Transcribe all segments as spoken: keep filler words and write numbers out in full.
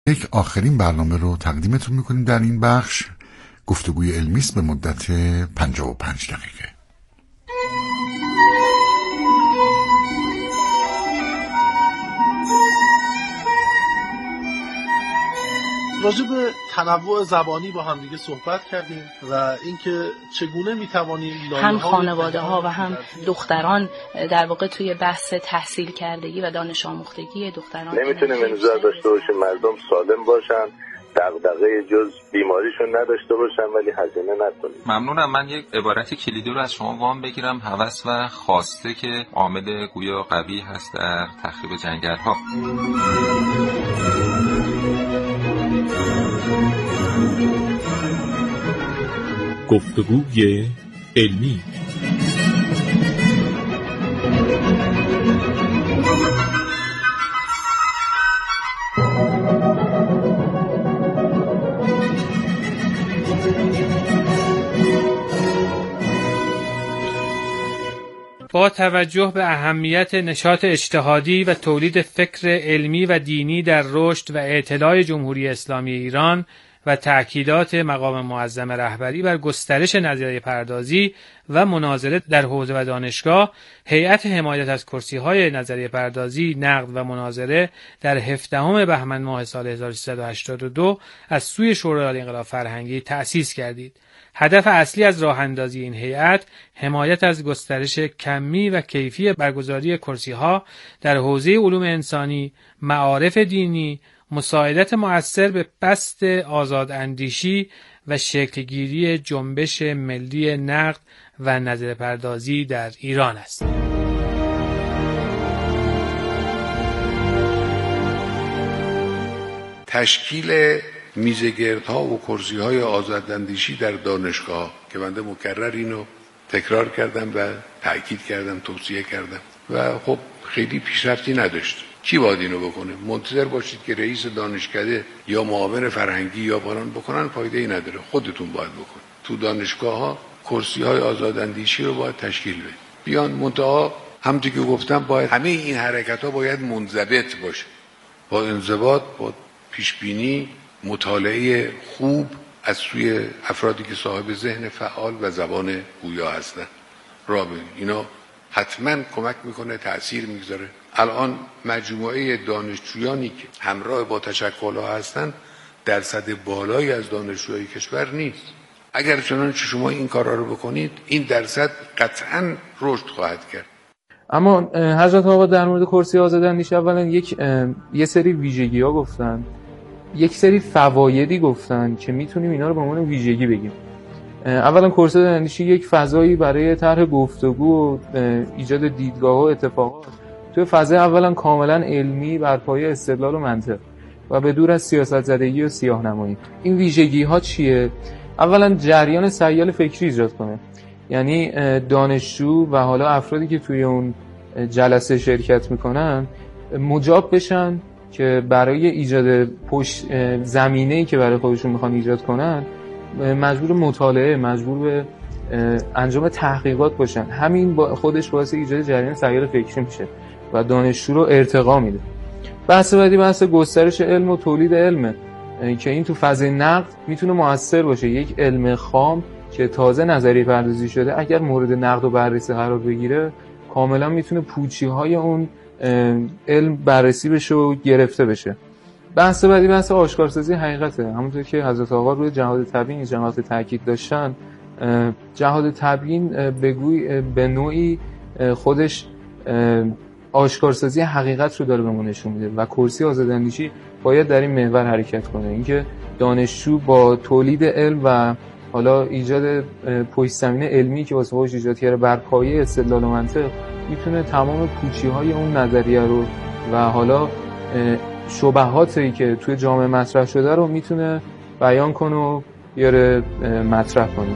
یک آخرین برنامه رو تقدیمتون میکنیم. در این بخش گفتگوی علمی است به مدت پنجاه و پنج دقیقه. راجع به تنوع زبانی با هم دیگه صحبت کردیم و اینکه چگونه میتوانیم هم خانواده ها و هم دختران در واقع توی بحث تحصیل کردگی و دانش آموختگی دختران نمیتونیم انتظار داشته باشیم مردم سالم باشن، دغدغه جز بیماریشون نداشته باشن ولی هزینه نکنیم. ممنونم. من یک عبارت کلیدی رو از شما وام بگیرم. هوس و خواسته که عامل گویا قوی هست در تخریب جنگل‌ها. گفتگوی علمی. با توجه به اهمیت نشاط اجتهادی و تولید فکر علمی و دینی در رشد و اعتلاء جمهوری اسلامی ایران و تأکیدات مقام معظم رهبری بر گسترش نظریه پردازی و مناظره در حوزه و دانشگاه، هیئت حمایت از کرسی‌های نظریه پردازی، نقد و مناظره در هفدهم بهمن ماه سال هزار و سیصد و هشتاد و دو از سوی شورای انقلاب فرهنگی تأسیس کردید. هدف اصلی از راه اندازی این هیئت حمایت از گسترش کمی و کیفی برگزاری کرسی‌ها در حوزه علوم انسانی، معارف دینی، مساعدت مؤثر به بسط آزاداندیشی و شکلگیری جنبش ملی نقد و نظریه پردازی در ایران است. تشکیل میزگردها و کرسی‌های آزاداندیشی در دانشگاه که بنده مکرر اینو تکرار کردم و تأکید کردم، توصیه کردم و خب خیلی پیشرفتی نداشت. کی باید اینو بکنه؟ منتظر باشید که رئیس دانشکده یا معاون فرهنگی یا فلان بکنن، فایده ای نداره. خودتون باید بکنید. تو دانشگاه‌ها کرسی‌های آزاداندیشی رو باید تشکیل بدید. بیان منتها همونطور که گفتم باید همه این حرکت‌ها باید منضبط باشه. با انضباط، با پیشبینی، مطالعه خوب از سوی افرادی که صاحب ذهن فعال و زبان گویا هستن. راه بدید. اینا حتما کمک میکنه، تأثیر میگذاره. الان مجموعه دانشجویانی که همراه با تشکل‌ها هستن درصد بالایی از دانشجوهای کشور نیست. اگر چنانچه شما این کارا رو بکنید این درصد قطعاً رشد خواهد کرد. اما حضرت آقا در مورد کرسی آزاداندیشی اولا یک یه سری ویژگی‌ها گفتن، یک سری فوایدی گفتن که میتونیم اینا رو به عنوان ویژگی بگیم. اولا کرسی آزاداندیشی یک فضایی برای طرح گفتگو و ایجاد دیدگاه و اتفاقات توی فضای اولا کاملا علمی بر پایه استدلال و منطق و به دور از سیاست زدگی و سیاه‌نمایی. این ویژگی ها چیه؟ اولا جریان سیال فکری ایجاد کنه، یعنی دانشجو و حالا افرادی که توی اون جلسه شرکت میکنن مجاب بشن که برای ایجاد پشت زمینه‌ای که برای خودشون میخوان ایجاد کنن مجبور مطالعه، مجبور به انجام تحقیقات باشن. همین با خودش باعث ایجاد جریان سیال فکری میشه و دانشجو رو ارتقا میده. بحث بعدی بحث گسترش علم و تولید علمه که این تو فضای نقد میتونه موثر باشه. یک علم خام که تازه نظریه پردازی شده اگر مورد نقد و بررسی قرار بگیره کاملا میتونه پوچی‌های اون علم بررسی بشه و گرفته بشه. بحث بعدی بحث آشکارسازی حقیقته. همونطور که حضرت آقا روی جهاد تبیین جماعت تاکید داشتن، جهاد تبیین بگوی به نوعی خودش آشکارسازی حقیقت رو داره بهمون نشون میده و کرسی آزاداندیشی باید در این محور حرکت کنه. اینکه دانشجو با تولید علم و حالا ایجاد پشت زمینه علمی که واسه خودش ایجاد کرده بر پایه استدلال و منطق میتونه تمام پوچی‌های اون نظریه رو و حالا شبهاتی که توی جامعه مطرح شده رو میتونه بیان کنه و بیاره مطرح کنه.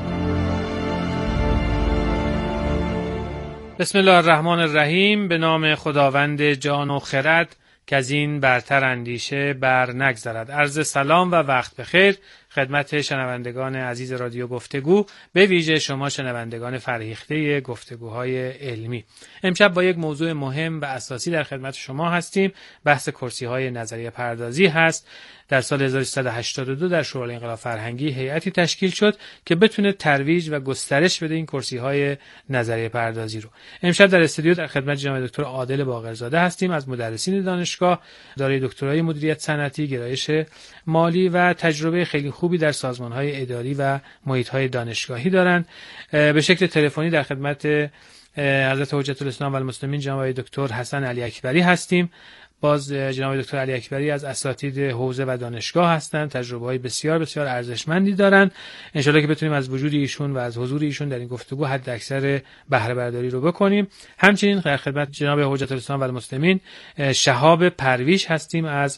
بسم الله الرحمن الرحیم. به نام خداوند جان و خرد که از این برتر اندیشه بر نگذرد. عرض سلام و وقت بخیر خدمت شنوندگان عزیز رادیو گفتگو، به ویژه شما شنوندگان فرهیخته گفتگوهای علمی. امشب با یک موضوع مهم و اساسی در خدمت شما هستیم. بحث کرسی‌های نظریه پردازی هست. در سال هزار و سیصد و هشتاد و دو در شورای انقلاب فرهنگی هیئتی تشکیل شد که بتونه ترویج و گسترش بده این کرسی‌های نظریه پردازی رو. امشب در استودیو در خدمت جناب دکتر عادل باقرزاده هستیم، از مدرسین دانشگاه، دارای دکترای مدیریت صنعتی، گرایش مالی و تجربه خیلی خوبی در سازمان‌های اداری و محیط‌های دانشگاهی دارند. به شکل تلفنی در خدمت حضرت حجت الاسلام و المسلمین جناب دکتر حسن علی اکبری هستیم. باز جناب دکتر علی اکبری از اساتید حوزه و دانشگاه هستند، تجربه‌های بسیار بسیار ارزشمندی دارند. ان شاءالله که بتونیم از وجود ایشون و از حضور ایشون در این گفتگو حد اکثر بهره برداری رو بکنیم. همچنین در خدمت جناب حجت الاسلام و المسلمین شهاب پرویش هستیم از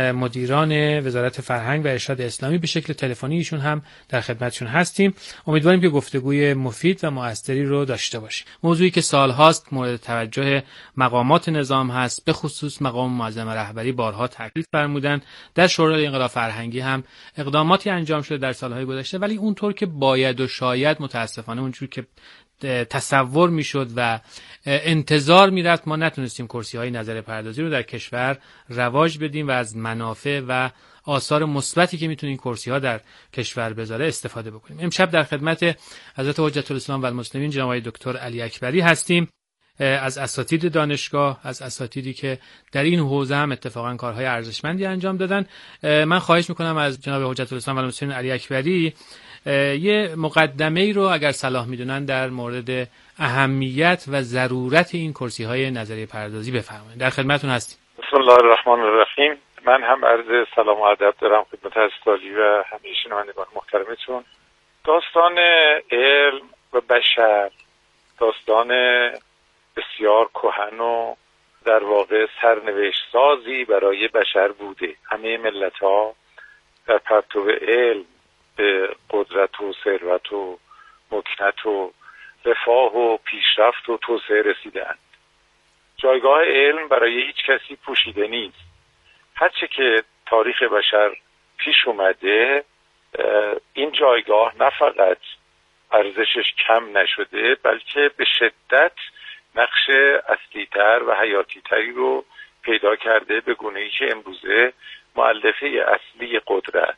مدیران وزارت فرهنگ و ارشاد اسلامی. به شکل تلفنی ایشون هم در خدمتشون هستیم. امیدواریم که گفتگوی مفید و مؤثری رو داشته باشیم. موضوعی که سال‌هاست مورد توجه مقامات نظام هست، به خصوص مقام معظم رهبری بارها تاکید فرمودند. در شورای انقلاب فرهنگی هم اقداماتی انجام شده در سالهای گذشته، ولی اونطور که باید و شاید متاسفانه اونجور که تصور میشد و انتظار میرفت ما نتونستیم کرسی‌های نظریه پردازی رو در کشور رواج بدیم و از منافع و آثار مثبتی که میتونه این کرسی‌ها در کشور بذاره استفاده بکنیم. امشب در خدمت حضرت حجت الاسلام و المسلمین جناب دکتر علی اکبری هستیم، از اساتید دانشگاه، از اساتیدی که در این حوزه هم اتفاقا کارهای ارزشمندی انجام دادن. من خواهش میکنم از جناب حجت الاسلام و المسلمین علی اکبری یه مقدمه‌ای رو اگر صلاح میدونن در مورد اهمیت و ضرورت این کرسی‌های نظریه پردازی بفرمایید. در خدمتتون هستیم. بسم الله الرحمن الرحیم. من هم عرض سلام و ادب دارم خدمت حضرت و همه شنوندگان محترمتون. داستان علم و بشر داستان بسیار کهن و در واقع سرنوشت سازی برای بشر بوده. همه ملت‌ها در پرتو علم به قدرت و ثروت و مکنت و رفاه و پیشرفت و توسعه رسیدند. جایگاه علم برای هیچ کسی پوشیده نیست. هرچه که تاریخ بشر پیش اومده این جایگاه نه فقط ارزشش کم نشده، بلکه به شدت نقش اصلی‌تر و حیاتی‌تری رو پیدا کرده، به گونه‌ای که امروزه مؤلفه اصلی قدرت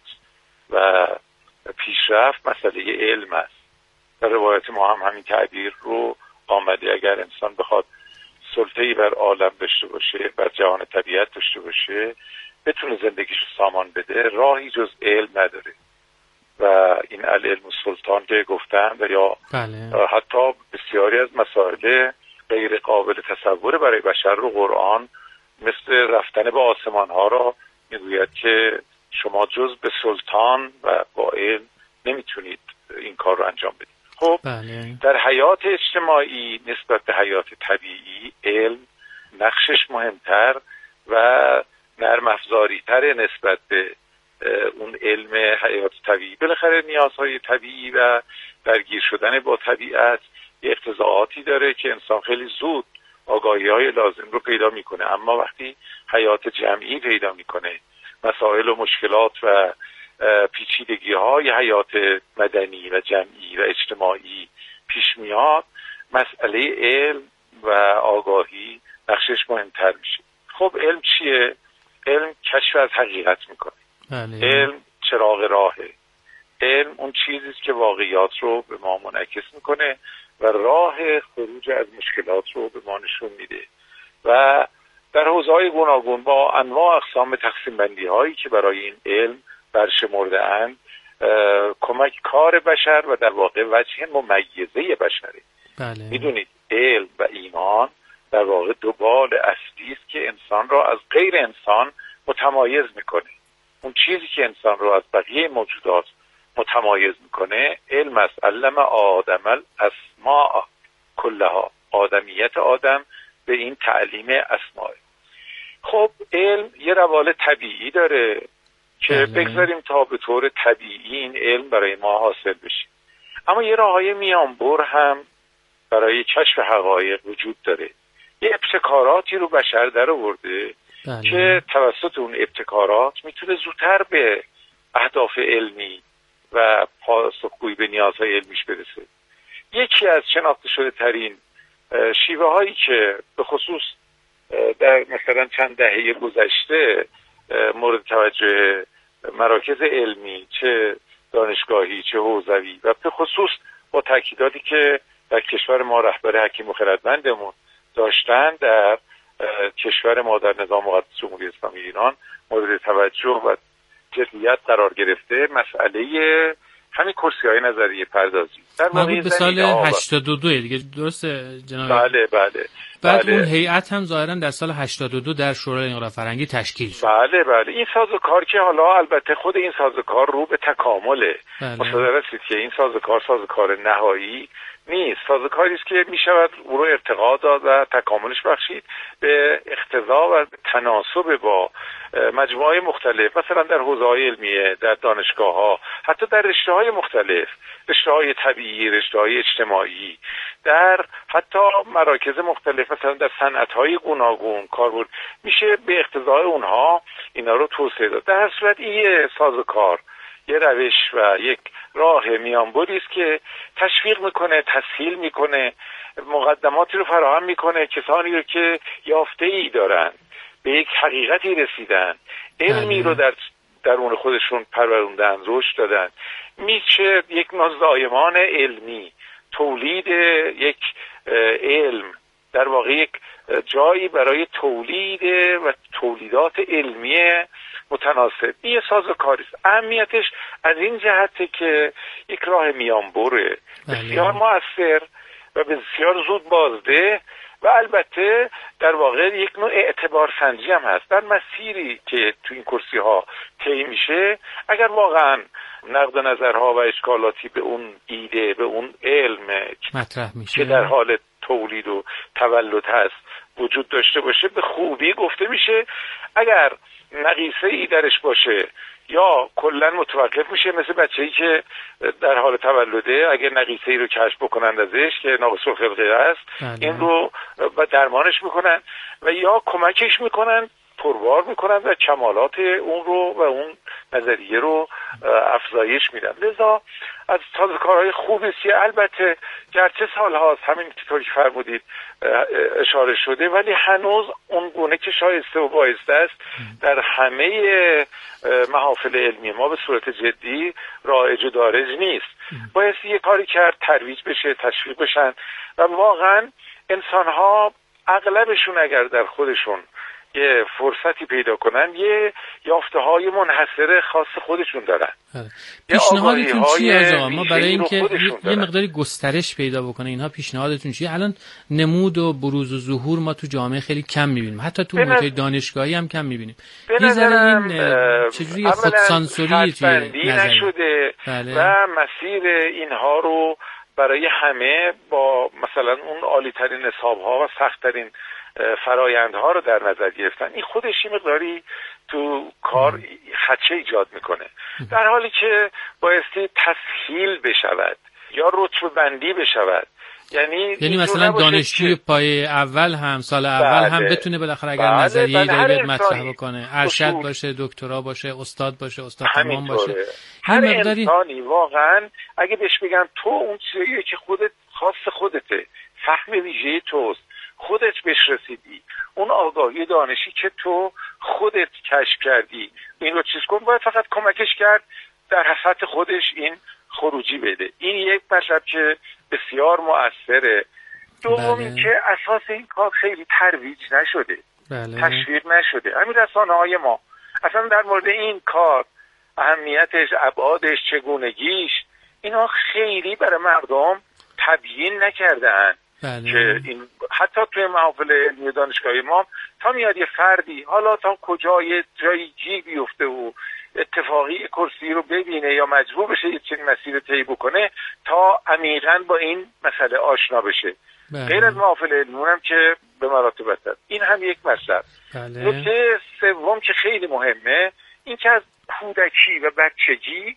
و پیشرفت مسئله علم است. در روایت ما هم همین تعبیر رو آمده. اگر انسان بخواد سلطه‌ای بر عالم داشته باشه، بر جهان طبیعت داشته باشه، بتونه زندگیشو سامان بده، راهی جز علم نداره. و این العلم سلطان که گفتن و یا بله. حتی بسیاری از مسائل غیر قابل تصور برای بشر رو قرآن مثل رفتن به آسمان ها را میگوید که شما جز به سلطان و با علم نمیتونید این کار رو انجام بدید. خب بله. در حیات اجتماعی نسبت به حیات طبیعی علم نقشش مهمتر و نرم افزاری تر نسبت به اون علم حیات طبیعی. بالاخره نیازهای طبیعی و درگیر شدن با طبیعت یه اقتضاعاتی داره که انسان خیلی زود آگاهی های لازم رو پیدا میکنه، اما وقتی حیات جمعی پیدا میکنه، مسائل و مشکلات و پیچیدگی های حیات مدنی و جمعی و اجتماعی پیش میاد، مسئله علم و آگاهی نقشش مهمتر میشه. خب علم چیه؟ علم کشف از حقیقت میکنه. بله. علم چراغ راهه. علم اون چیزیست که واقعیات رو به ما منعکس میکنه و راه خروج از مشکلات رو به ما نشون میده و در حوزه‌های گوناگون با انواع اقسام تقسیم بندی هایی که برای این علم برشمرده اند کمک کار بشر و در واقع وجه ممیزه بشره. بله. میدونید علم و ایمان در واقع دو بال اصلی است که انسان را از غیر انسان متمایز میکنه. اون چیزی که انسان را از بقیه موجودات متمایز میکنه علم است. علم آدم الاسماء کلها. آدمیت آدم به این تعلیم اسماء. خب علم یه روال طبیعی داره که بگذاریم تا به طور طبیعی این علم برای ما حاصل بشه، اما یه راههای میانبر هم برای کشف حقایق وجود داره. یه ابتکاراتی رو بشر در آورده که توسط اون ابتکارات میتونه زودتر به اهداف علمی و پاسخگویی به نیازهای علمیش برسه. یکی از شناخته شده ترین شیوه هایی که به خصوص در مثلا چند دهه گذشته مورد توجه مراکز علمی، چه دانشگاهی چه حوزوی، و به خصوص با تاکیداتی که در کشور ما رهبر حکیم و خردمندمون داشتن در کشور ما در نظام مقدس جمهوری اسلامی ایران مورد توجه و جدیت قرار گرفته، مسئله همین کرسی‌های نظریه پردازی در مربوط به سال هشتاد و دو دیگه، درسته جناب؟ بله بله. بعد بله. اون هیئت هم ظاهرا در سال هشتاد و دو در شورای انقلاب فرهنگی تشکیل شد. بله بله. این سازوکار که حالا البته خود این سازوکار رو به تکامله، مصادره است که این سازوکار سازوکار نهایی نیست، سازوکاری است که می شود او رو ارتقا داد و تکاملش بخشید به اقتضا و تناسب با مجموعه مختلف، مثلا در حوزه‌های علمیه، در دانشگاه‌ها، حتی در رشته‌های مختلف، رشته‌های طبیعی، رشته‌های اجتماعی، در حتی مراکز مختلف، مثلا در صنعت‌های گوناگون کاربرد میشه به اقتضای اونها اینا رو توسعه داد. در هر صورت این سازوکار یه روش و یک راه میانبری است که تشویق میکنه، تسهیل میکنه، مقدماتی رو فراهم میکنه، کسانی رو که یافته‌ای دارن، به یک حقیقتی رسیدن، علمی رو در درون خودشون پروروندن، رشد دادن، میشه یک نوع زایمان علمی، تولید یک علم، در واقع یک جایی برای تولید و تولیدات علمی متناسب. این سازوکاری است. اهمیتش از این جهته که یک راه میانبره، بسیار مؤثر و بسیار زود بازده و البته در واقع یک نوع اعتبار سنجی هم هست در مسیری که تو این کرسی ها طی میشه. اگر واقعا نقد و نظرها و اشکالاتی به اون ایده، به اون علم مطرح میشه که در حال تولید و تولد هست وجود داشته باشه، به خوبی گفته میشه. اگر نقیصه ای درش باشه یا کلا متوقف میشه، مثل بچه‌ای که در حال تولده اگر نقیصه ای رو کشف بکنن ازش که ناقص الخلقه است، این رو درمانش میکنن و یا کمکش میکنن، پروار میکنن و کمالات اون رو و اون نظریه رو افزایش میدن. لذا از سازوکارهای خوبی است. البته گرچه سال هاست همین طوری که فرمودید اشاره شده، ولی هنوز اون گونه که شایسته و بایسته است در همه محافل علمی ما به صورت جدی رایج و دارج نیست. باید یه کاری کرد ترویج بشه، تشویق بشن و واقعا انسان ها اغلبشون اگر در خودشون یه فرصتی پیدا کنن، یه یافته های منحصر خاص خودشون دارن. پیشنهادتون چیه از آقا؟ ما برای اینکه یه مقداری گسترش پیدا بکنه اینها، پیشنهادتون چیه؟ الان نمود و بروز و ظهور ما تو جامعه خیلی کم میبینیم، حتی تو محیط دانشگاهی هم کم میبینیم. یه ذره این چجوری خودسانسوری توی نظر نشده بله. و مسیر اینها رو برای همه با مثلا اون عالی ترین نصاب ها و سخت ترین فرایندها رو در نظر گرفتن. این خودش یه مقداری تو کار خدشه ایجاد میکنه، در حالی که بایستی تسهیل بشود یا رتبه بندی بشود. یعنی یعنی مثلا دانشجوی پای اول هم سال اول بله. هم بتونه بالاخره اگر بله. نظریه‌ای داره بیاد مطرح بکنه، ارشد باشه، دکترا باشه، استاد باشه، استاد تمام باشه. هر مقداری... انسانی واقعا اگه بهش بگن تو اون چیزی که خودت خاص خودته، فهم ویژه توست، خودت بهش رسیدی، اون آگاهی دانشی که تو خودت کشف کردی، این رو چیز کن، باید فقط کمکش کرد در سطح خودش این خروجی بده. این یک مطلب که بسیار مؤثره. دوم این که اساس این کار خیلی ترویج نشده، بله. تشویق نشده. همین رسانه‌های ما اصلا در مورد این کار، اهمیتش، ابعادش، چگونگیش، اینا خیلی برای مردم تبیین نکردن. بله. که این حتی توی محافل علمی دانشگاهی ما تا میاد یه فردی حالا تا کجای جایی جی بیفته و اتفاقی کرسی رو ببینه یا مجبور بشه یه چنین مسیر طی بکنه تا عمیقاً با این مسئله آشنا بشه. بله. غیر از محافل علمی هم که به مراتب بهتر. این هم یک مسئله. بله. نکته سوم که خیلی مهمه این که از کودکی و بچگی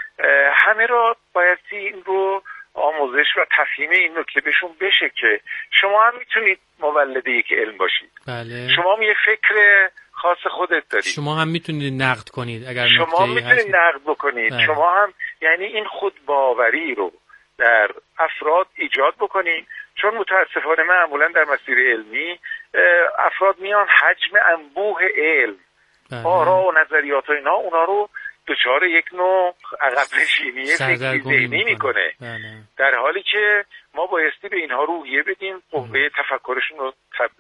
همه را باید این رو آموزش و تفهیم این نکته بهشون بشه که شما هم میتونید مولد یک علم باشید. بله. شما هم یه فکر خاص خودت دارید. شما هم میتونید نقد کنید اگر شما میتونید نقد بکنید. بله. شما هم یعنی این خودباوری رو در افراد ایجاد بکنیم، چون متاسفانه معمولا در مسیر علمی افراد میان حجم انبوه علم، آرا و نظریات و اینا اونا رو دچار یک نوع عقب نشینی فکری ذهنی میکنه، در حالی که ما بایستی به اینها روحیه بدیم، قوه تفکرشون رو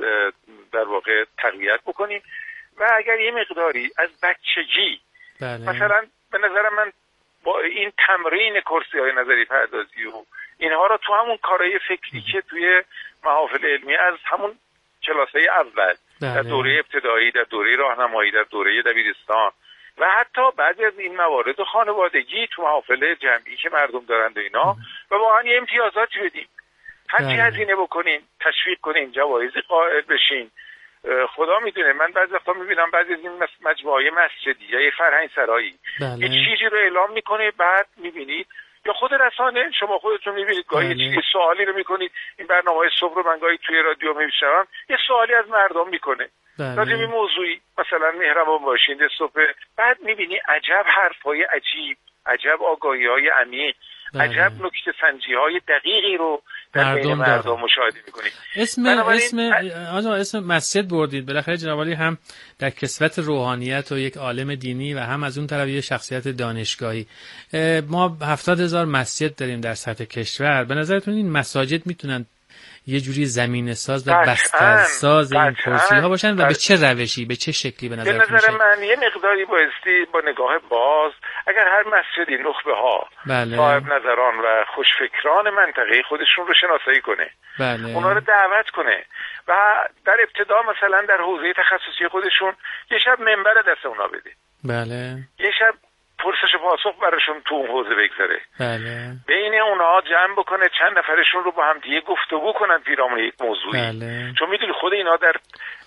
در واقع تقویت بکنیم و اگر یه مقداری از بچگی بله. مثلا به نظر من با این تمرین کرسی های نظری پردازی و اینها رو تو همون کارهای فکری که توی محافل علمی از همون کلاسای اول بله. در دوره ابتدایی، در دوره راهنمایی، در دوره دبیرستان و حتی بعضی از این موارد خانوادگی تو محافل جمعی که مردم دارند و اینا و واقعا یه امتیازاتی بدیم، هرچی هزینه بکنین، تشویق کنین، جوایزی قائل بشین. خدا میدونه من بعضی وقتا میبینم بعضی از این مجموعه مسجدی یا یه فرهنگ سرایی بله. یه چیزی رو اعلام میکنه، بعد میبینید یا خود رسانه شما خودتون میبینید گاهی بله. یه سوالی رو میکنید، این برنامه‌های صبح رو من گاهی توی رادیو میشنوم، یه سوالی از مردم میکنه بله. راجع به موضوعی مثلا مهربان باشین صبح، بعد میبینی عجب حرفای عجیب، عجب آگاهی‌های عمیق، بله. عجب نکته سنجی‌های دقیقی رو در بین مردم مشاهده می‌کنید. اسم اسم آقا اسم مسجد بردید، بالاخره جناب عالی هم در کسوت روحانیت و یک عالم دینی و هم از اون طرف یه شخصیت دانشگاهی. ما هفتاد هزار مسجد داریم در سطح کشور، به نظرتون این مساجد میتونن یه جوری زمینه ساز و بسترساز این کرسی ها باشن و به چه روشی، به چه شکلی به نظر به نظر من یه مقداری بایستی با نگاه باز اگر هر مسجدی نخبه ها بله. صاحب نظران و خوشفکران منطقه خودشون رو شناسایی کنه بله. اونا رو دعوت کنه و در ابتدا مثلا در حوزه تخصصی خودشون یه شب منبر دست اونا بده بله. یه شب پرسش و پاسخ براشون تو اون حوزه بگذاره بله. بین اونها جمع بکنه، چند نفرشون رو با هم دیگه گفتگو کنن پیرامون یک موضوعی بله. چون میدونی خود اینا در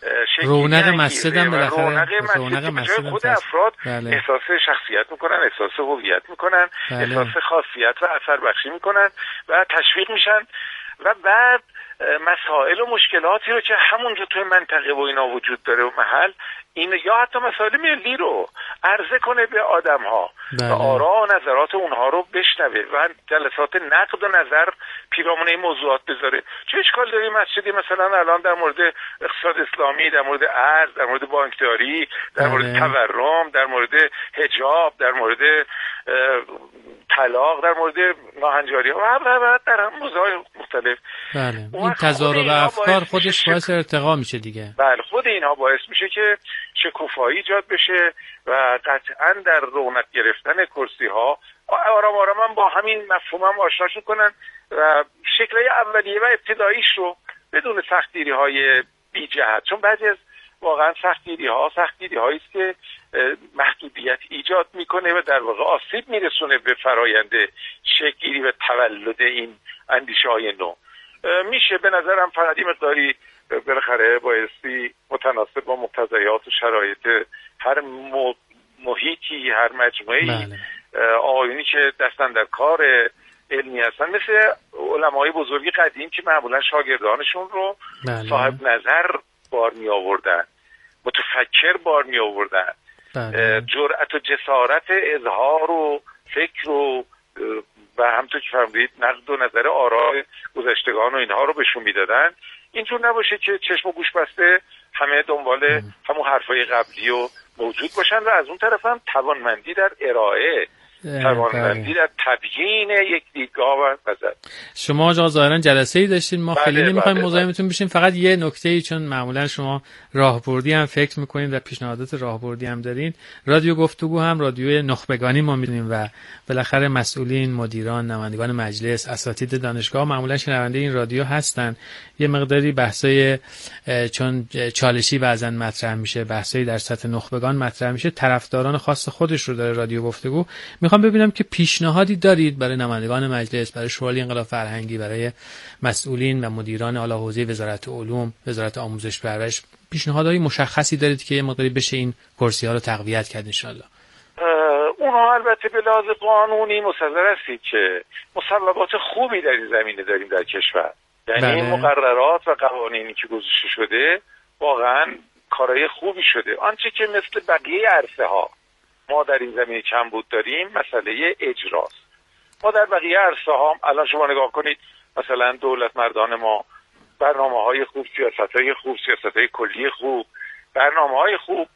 رونق مسجد هم بالاخره رونق مسجد خود افراد بله. احساس شخصیت میکنن، احساس هویت میکنن بله. احساس خاصیت و اثر بخشی میکنن و تشویق میشن و بعد مسائل و مشکلاتی رو که همونجا توی منطقه و اینا وجود داره و محل این یا حتی مسائل ملی رو عرضه کنه به آدم ها و آرا و نظرات اونها رو بشنوه و جلسات نقد و نظر پیرامون این موضوعات بذاره. چه اشکال داری مسجدی مثلا الان در مورد اقتصاد اسلامی، در مورد ارز، در مورد بانکداری، در مورد تورم، در مورد حجاب، در مورد طلاق، در مورد ناهنجاری و و در موضوعات مختلف بله. این تضارب افکار خودش باعث ارتقا میشه دیگه. بله خود اینها باعث میشه که شکوفایی ایجاد بشه و قطعا در رونق گرفتن کرسی ها آرام آرام با همین مفهوم هم آشناشون کنن و شکلهای اولیه و ابتداییش رو بدون سختگیری های بی جهت، چون بعضی از واقعا سختگیری ها سختگیری هایی است که محدودیت ایجاد میکنه و در واقع آسیب میرسونه به فرایند شکلگیری و تولد این اندیشه های نو. میشه به نظرم فقط این مقداری بالاخره بایستی متناسب با مقتضیات و شرایط هر محیطی، هر مجموعه‌ای بله. آقایونی که دستن در کار علمی هستن مثل علمای بزرگی قدیم که معمولا شاگردانشون رو بله. صاحب نظر بار می آوردن، متفکر بار می آوردن، بله. جرأت و جسارت اظهار و فکر و و همونطور که فرمودید نقد و نظر آراء گذشتگان و اینها رو بهشون میدادن. اینجور نباشه که چشم و گوش بسته همه دنبال همون حرفای قبلی و موجود باشن و از اون طرف هم توانمندی در ارائه، توانمندی در تبیین یک دیدگاه و نظر. شما آقا ظاهرا جلسه‌ای داشتین، ما خیلی نمی‌خوایم مزاحمتون بشیم، فقط یه نکته‌ای چون معمولا شما راهبردی هم فکر می‌کنید و پیشنهادات راهبردی هم دارین، رادیو گفتگو هم رادیوی نخبگانی ما می‌دونیم و بالاخره مسئولین، مدیران، نمایندگان مجلس، اساتید دانشگاه معمولا شنونده این رادیو هستن. یه مقداری بحثای چون چالشی بعضن مطرح میشه، بحثای در سطح نخبگان مطرح میشه، طرفداران خاص خودش رو داره رادیو گفتگو. میخوام ببینم که پیشنهادی دارید برای نمایندگان مجلس، برای شورای انقلاب فرهنگی، برای مسئولین و مدیران اعلی حوزه وزارت علوم، وزارت آموزش و پرورش، پیشنهادهای مشخصی دارید که یه مقداری بشه این کرسی‌ها رو تقویت کرد ان شاء الله؟ اونها البته به لحاظ قانونی مصدر هستید که مصوبات خوبی در این زمینه داریم در کشور، یعنی بله. این مقررات و قوانینی که گذاشته شده واقعا کارهای خوبی شده. آنچه که مثل بقیه عرصه ها ما در این زمینه کمبود داریم مسئله اجراست. ما در بقیه عرصه ها الان شما نگاه کنید، مثلا دولت مردان ما برنامه های خوب، سیاست های خوب، سیاست های کلی خوب، برنامه های خوب،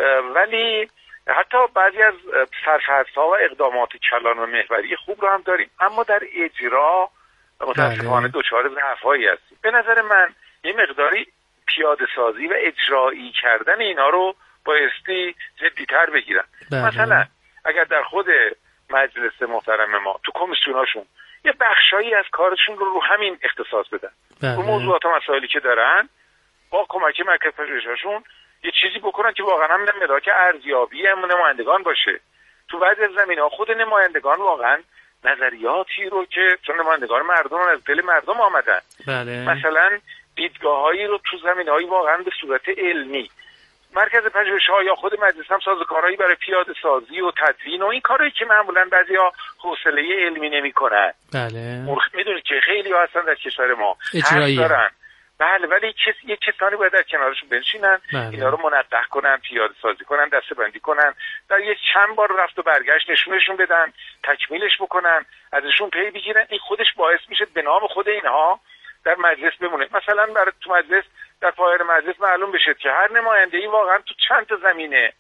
ولی حتی بعضی از سرفصل‌ها و اقدامات کلان و محوری خوب رو هم داریم، اما در اجرا متاسفانه دچار ضعف‌هایی هستیم. به نظر من یه مقداری پیاده سازی و اجرایی کردن اینا رو بایستی جدی‌تر بگیرن. بله. مثلا اگر در خود مجلس محترم ما تو کمیسیوناشون یه بخشایی از کارشون رو رو همین اختصاص بدن، بله. رو موضوعات و مسائلی که دارن با کمک مرکز پژوهش‌هاشون یه چیزی بکنن که واقعا هم مدارک ارزیابی نمایندگان باشه. تو بعضی از زمینه‌ها خود نمایندگان واقعا نظریاتی رو که چون نمایندگان مردم از دل مردم آمدن، بله. مثلا دیدگاه‌هایی رو تو زمینه‌های واقعا به صورت علمی مرکز پژوهش‌ها یا خود مجلس هم سازوکارهایی برای پیاده سازی و تدوین و این کارهایی که معمولا بعضیا حوصله علمی نمی‌کنن. بله. می‌دونید که خیلی‌ها هستن در کشور ما اجرایی دارن. بله، ولی کس یک کسانی باید در کنارشون بنشینن، بله. اینا رو منقح کنن، پیاده سازی کنن، دسته‌بندی کنن، در یک چند بار رفت و برگشت نشونشون بدن، تکمیلش بکنن، ازشون پی بگیرن. این خودش باعث میشه به نام خود اینها در مجلس بمونه. مثلا برای تو مجلس، در پایان مجلس معلوم بشه که هر نماینده‌ای واقعا تو چند تا زمینه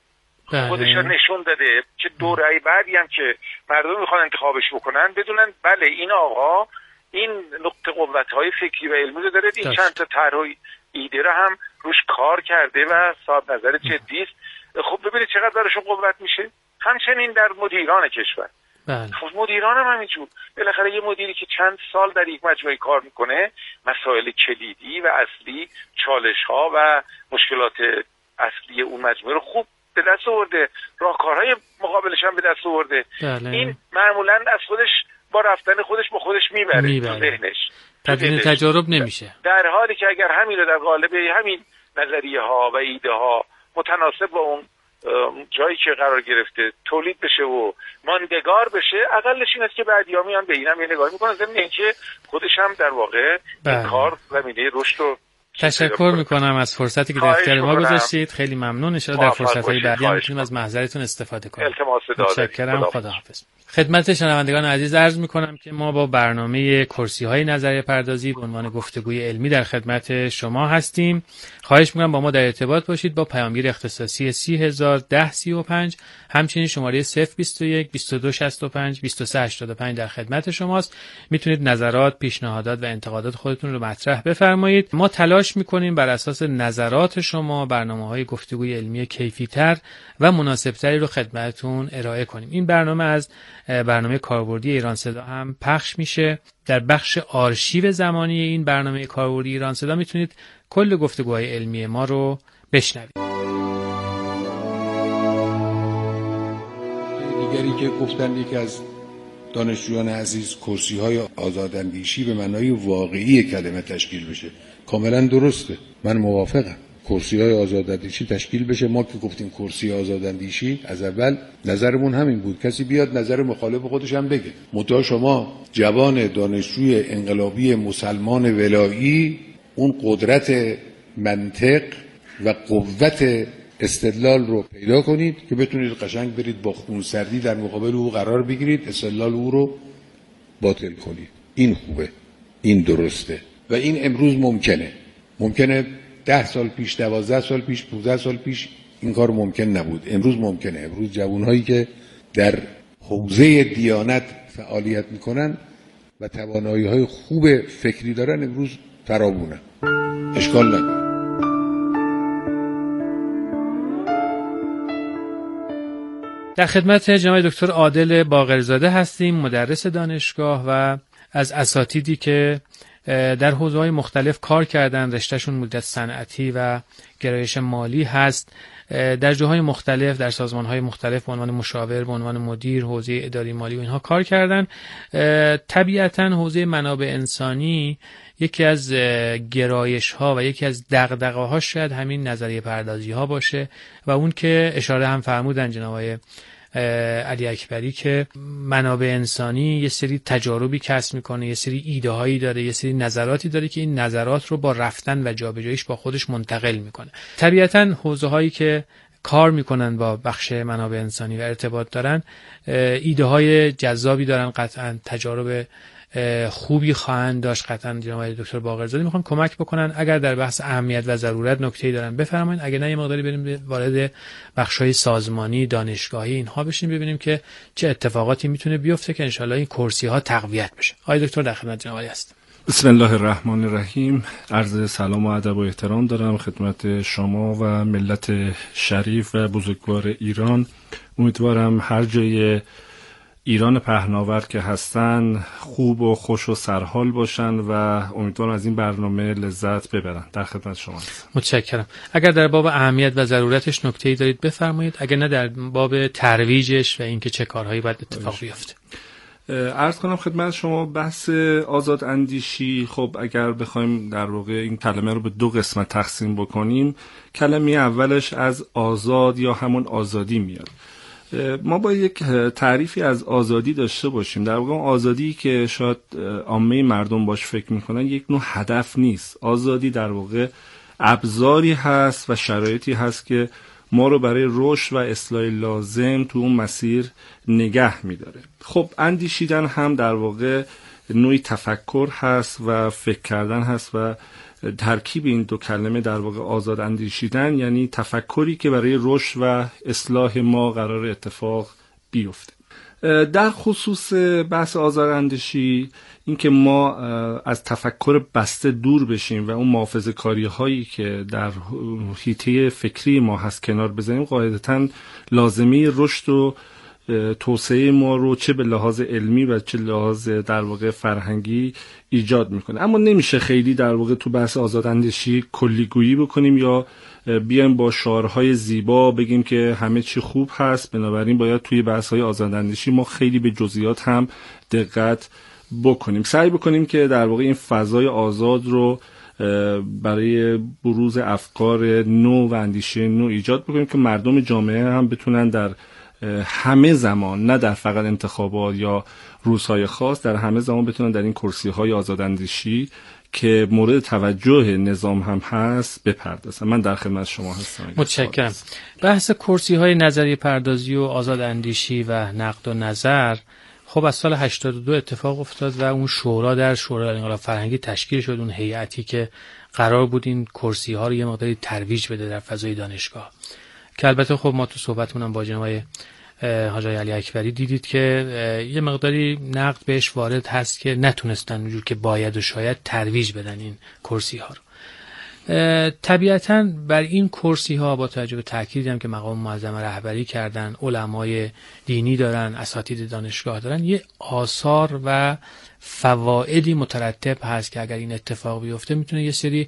بله. خودش رو نشون داده که دوره‌ای بعدی هم که مردم میخوان انتخابش بکنن بدونن بله این آقا این نقطه قوت‌های فکری و علمی رو داره، این چند تا طرح و ایده رو هم روش کار کرده و صاحب نظر جدی است. خب ببینید چقدر براشون قوت میشه. همچنین در مدیران کشور، بله. خب مدیران هم همینجور. بالاخره یه مدیری که چند سال در یک مجموعه کار میکنه، مسائل کلیدی و اصلی، چالش‌ها و مشکلات اصلی اون مجموعه رو خوب به دست آورده، راهکارهای مقابلش هم به دست آورده. بله. این معمولاً از خودش با رفتن خودش با خودش میبره, میبره. تو ذهنش تدوین تجارب نمیشه، در حالی که اگر همین رو در قالب همین نظریه ها و ایده ها متناسب با اون جایی که قرار گرفته تولید بشه و ماندگار بشه، اقلش این است که بعدیا میان به اینم یه نگاهی میکنن، ضمن اینکه خودش هم در واقع این کار زمینه رشد رو. تشکر میکنم از فرصتی که در اختیار ما گذاشتید. خیلی ممنون. ان شاءالله در فرصت‌های بعدی هم میتونیم از محضرتون استفاده کنیم. متشکرم. خداحافظ. خدمت شنوندگان عزیز عرض میکنم که ما با برنامه کرسی‌های نظریه پردازی به عنوان گفتگوی علمی در خدمت شما هستیم. خواهش میکنم با ما در ارتباط باشید با پیامگیر اختصاصی سی هزار ده سی و پنج، همچنین شماره صفر بیست و یک بیست و دو شصت و پنج بیست و سه هشتاد و پنج در خدمت شماست. میتونید نظرات، پیشنهادات و انتقادات خودتون رو مطرح بفرمایید. ما تلاش میکنیم بر اساس نظرات شما برنامه‌های گفتگوی علمی کیفی‌تر و مناسب‌تری رو خدمتتون ارائه کنیم. این برنامه از برنامه کاربردی ایران صدا هم پخش میشه. در بخش آرشیو زمانی این برنامه کاربردی ایران صدا میتونید کل گفتگوهای علمی ما رو بشنوید. دیگری که گفتن یکی از دانشجویان عزیز کرسی‌های آزاداندیشی به معنای واقعی کلمه تشکیل بشه، کاملا درسته، من موافقم. کرسی‌های آزاداندیشی تشکیل بشه. ما که گفتیم کرسی آزاداندیشی از اول نظرمون همین بود، کسی بیاد نظر مخالف خودش هم بگه. متأ شما جوان دانشجوی انقلابی مسلمان ولایی اون قدرت منطق و قوت استدلال رو پیدا کنید که بتونید قشنگ برید با خونسردی در مقابل او قرار بگیرید، استدلال او رو باطل کنید. این خوبه، این درسته و این امروز ممکنه. ممکنه ده سال پیش، دوازده سال پیش، پونزده سال پیش این کار ممکن نبود. امروز ممکنه. امروز جوانهایی که در حوزه دیانت فعالیت میکنن و توانایی‌های خوب فکری دارن امروز فراوونه. اشکال نداره. در خدمت جناب دکتر عادل باقرزاده هستیم، مدرس دانشگاه و از اساتیدی که در حوزه‌های مختلف کار کردن. رشتهشون مدت صنعتی و گرایش مالی هست. در جاهای مختلف، در سازمان‌های مختلف به عنوان مشاور، به عنوان مدیر حوزه اداری مالی و اینها کار کردن. طبیعتاً حوزه منابع انسانی یکی از گرایش‌ها و یکی از دغدغه‌هاش شاید همین نظریه پردازی‌ها باشه و اون که اشاره هم فرمودن جناب علی اکبری که منابع انسانی یه سری تجاربی کسب میکنه، یه سری ایده هایی داره، یه سری نظراتی داره که این نظرات رو با رفتن و جابجاییش با خودش منتقل میکنه. طبیعتاً حوزه هایی که کار میکنن با بخش منابع انسانی و ارتباط دارن ایده های جذابی دارن، قطعا تجارب خوبی خواهند داشت. قطعا جناب دکتر باقرزاده میخوان کمک بکنن. اگر در بحث اهمیت و ضرورت نکته‌ای دارن بفرمایید، اگه نه یه مقداری بریم وارد بخش‌های سازمانی دانشگاهی اینها بشیم ببینیم که چه اتفاقاتی میتونه بیفته که انشالله این کرسی‌ها تقویت بشه. آقای دکتر در خدمت جناب هستم. بسم الله الرحمن الرحیم. عرض سلام و ادب و احترام دارم خدمت شما و ملت شریف و بزرگوار ایران. امیدوارم هر جای ایران پهناور که هستن خوب و خوش و سرحال باشن و امیدوارم از این برنامه لذت ببرن. در خدمت شما هستم. متشکرم. اگر در باب اهمیت و ضرورتش نکته‌ای دارید بفرمایید، اگر نه در باب ترویجش و اینکه چه کارهایی باید اتفاق بیفته. عرض کنم خدمت شما بحث آزاد اندیشی، خب اگر بخوایم در واقع این کلمه رو به دو قسمت تقسیم بکنیم، کلمه اولش از آزاد یا همون آزادی میاد. ما با یک تعریفی از آزادی داشته باشیم. در واقع آزادی که شاید عامه مردم باش فکر میکنن یک نوع هدف نیست. آزادی در واقع ابزاری هست و شرایطی هست که ما رو برای رشد و اصلاح لازم تو اون مسیر نگه میداره. خب اندیشیدن هم در واقع نوعی تفکر هست و فکر کردن هست و ترکیب این دو کلمه در واقع آزاد اندیشیدن یعنی تفکری که برای رشد و اصلاح ما قرار اتفاق بیفته. در خصوص بحث آزاد اندیشی این که ما از تفکر بسته دور بشیم و اون محافظه‌کاری هایی که در حیطه فکری ما هست کنار بزنیم، قاعدتاً لازمه رشد و توسعه ما رو چه به لحاظ علمی و چه لحاظ در واقع فرهنگی ایجاد میکنه. اما نمیشه خیلی در واقع تو بحث آزاداندیشی کلیگویی بکنیم یا بیایم با شعارهای زیبا بگیم که همه چی خوب هست. بنابراین باید توی بحث‌های آزاداندیشی ما خیلی به جزئیات هم دقت بکنیم، سعی بکنیم که در واقع این فضای آزاد رو برای بروز افکار نو و اندیشه نو ایجاد بکنیم که مردم جامعه هم بتونن در همه زمان، نه در فقط انتخابات یا روزهای خاص، در همه زمان بتونن در این کرسی‌های آزاداندیشی که مورد توجه نظام هم هست بپردازن. من در خدمت شما هستم. متشکرم. بحث کرسی‌های نظریه پردازی و آزاداندیشی و نقد و نظر خب از سال هشتاد و دو اتفاق افتاد و اون شورا در شورای انقلاب فرهنگی تشکیل شد، اون هیئتی که قرار بود این کرسی‌ها رو یه مقداری ترویج بده در فضای دانشگاه. که البته خب ما تو صحبتمونم با جناب حاج علی اکبری دیدید که یه مقداری نقد بهش وارد هست که نتونستن اونجور که باید و شاید ترویج بدن این کرسی ها رو. طبیعتاً بر این کرسی ها با توجه به تأکیدی هم که مقام معظم رهبری کردن، علمای دینی دارن، اساتید دانشگاه دارن، یه آثار و فوائدی مترتب هست که اگر این اتفاق بیفته میتونه یه سری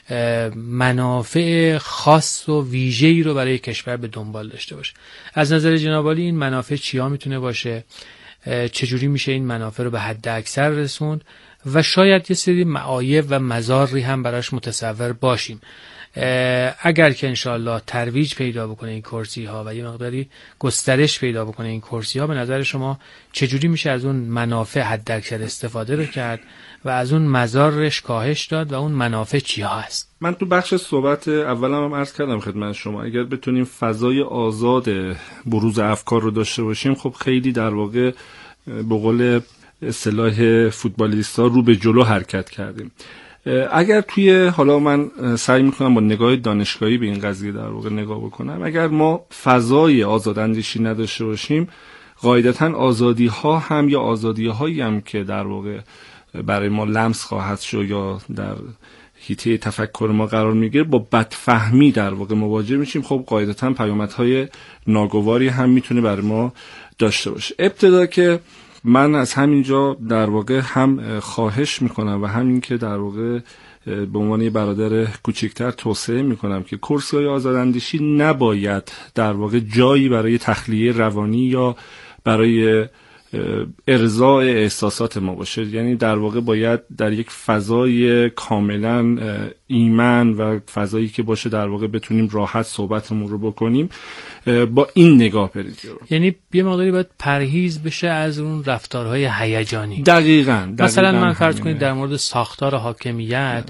منافع خاص و ویژه‌ای رو برای کشور به دنبال داشته باشه. از نظر جناب عالی این منافع چیا میتونه باشه؟ چجوری میشه این منافع رو به حد اکثر رسوند و شاید یه سری معایب و مضاری هم براش متصور باشیم اگر که انشاءالله ترویج پیدا بکنه این کرسی ها و یه مقداری گسترش پیدا بکنه این کرسی ها. به نظر شما چجوری میشه از اون منافع حد اکثر استفاده رو کرد و از اون مضارش کاهش داد و اون منافع چی ها هست؟ من تو بخش صحبت اولم هم عرض کردم خدمت شما اگر بتونیم فضای آزاد بروز افکار رو داشته باشیم خب خیلی در واقع به قول اصطلاح فوتبالیستا رو به جلو حرکت کردیم. اگر توی حالا من سعی میکنم با نگاه دانشگاهی به این قضیه در واقع نگاه بکنم، اگر ما فضای آزاداندیشی نداشته باشیم قاعدتاً آزادی ها هم یا آزادی هایی هم که در واقع برای ما لمس خواهد شد یا در حیطه تفکر ما قرار میگیره با بدفهمی در واقع مواجه میشیم. خب قاعدتاً پیامدهای ناگواری هم میتونه برای ما داشته باشه. ابتدا که من از همینجا در واقع هم خواهش میکنم و همین که در واقع به عنوان یه برادر کوچکتر توصیه میکنم که کرسی‌های آزاداندیشی نباید در واقع جایی برای تخلیه روانی یا برای ارضاء احساسات ما باشه. یعنی در واقع باید در یک فضای کاملا ایمن و فضایی که باشه در واقع بتونیم راحت صحبتمون رو بکنیم با این نگاه برید. یعنی یه مقداری باید پرهیز بشه از اون رفتارهای هیجانی. دقیقاً, دقیقاً مثلا من فرض کنید در مورد ساختار حاکمیت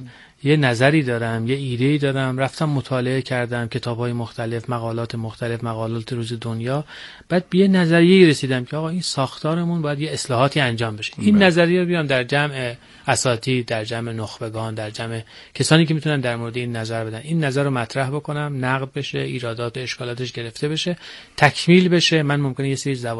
یه نظری دارم، یه ایده‌ای دارم، رفتم مطالعه کردم کتاب‌های مختلف، مقالات مختلف، مقالات روز دنیا، بعد به یه نظریه‌ای رسیدم که آقا این ساختارمون باید یه اصلاحاتی انجام بشه. این بله. نظریه رو بیام در جمع اساتید، در جمع نخبگان، در جمع کسانی که میتونن در مورد این نظر بدن، این نظر رو مطرح بکنم، نقد بشه، ایرادات و اشکالاتش گرفته بشه، تکمیل بشه. من ممکنه یه سری